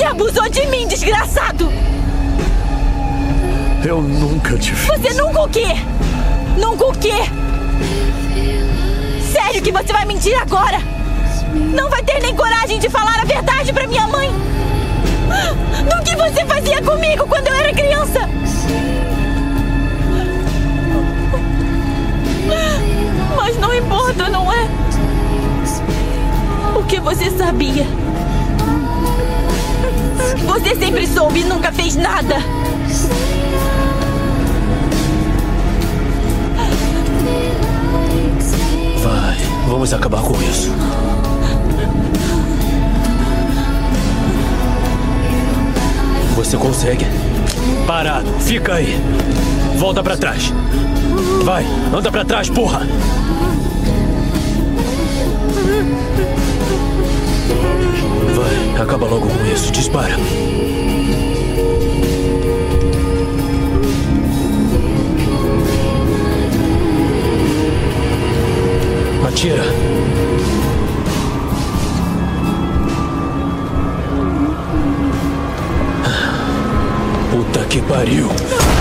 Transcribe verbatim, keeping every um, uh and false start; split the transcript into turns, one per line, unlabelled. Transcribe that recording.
abusou de mim, desgraçado!
Eu nunca te fiz.
Você nunca o quê? Nunca o quê? Sério que você vai mentir agora? Não vai ter nem coragem de falar a verdade pra minha mãe? Do que você fazia comigo quando eu era criança? Mas não importa, não é? O que você sabia? Você sempre soube e nunca fez nada.
Vai, vamos acabar com isso. Você consegue? Parado, fica aí. Volta pra trás. Vai, anda pra trás, porra! Vai, acaba logo com isso, dispara. Atira. Puta que pariu.